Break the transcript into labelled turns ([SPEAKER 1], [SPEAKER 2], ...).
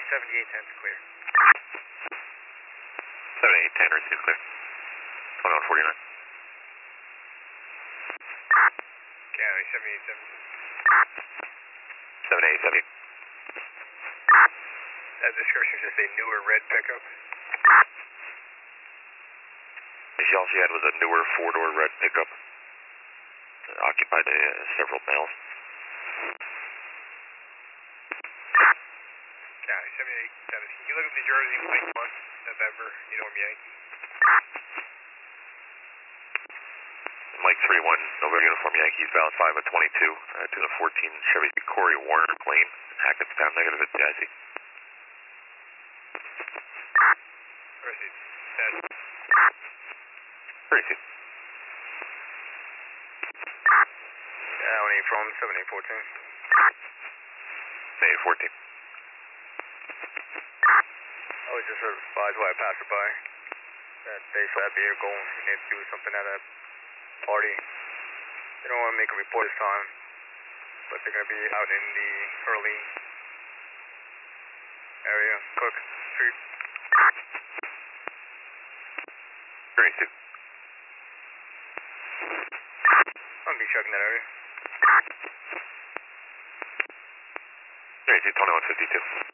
[SPEAKER 1] 7810's clear.
[SPEAKER 2] 7810, receive clear. 2149.
[SPEAKER 1] County 7870.
[SPEAKER 2] 7870.
[SPEAKER 1] That description is just a newer red pickup.
[SPEAKER 2] All she had was a newer four-door red pickup. Occupied several males.
[SPEAKER 1] County 7817. You look at New Jersey, Mike 1, November, Uniform Yankee.
[SPEAKER 2] Mike 3-1, November Uniform Yankees, valid 5 of 22, to the 14 Chevy Corey Warner Lane, Hackettstown, negative at PIC.
[SPEAKER 1] Proceed. Dead.
[SPEAKER 2] Receive.
[SPEAKER 1] County from 7814.
[SPEAKER 2] 7814.
[SPEAKER 1] I was just advised by a passerby that they saw that vehicle and they do something at a party. They don't want to make a report this time, but they're going to be out in the early area, Cook Street.
[SPEAKER 2] Receive.
[SPEAKER 1] I'm going to be checking that area.
[SPEAKER 2] Receive 2152.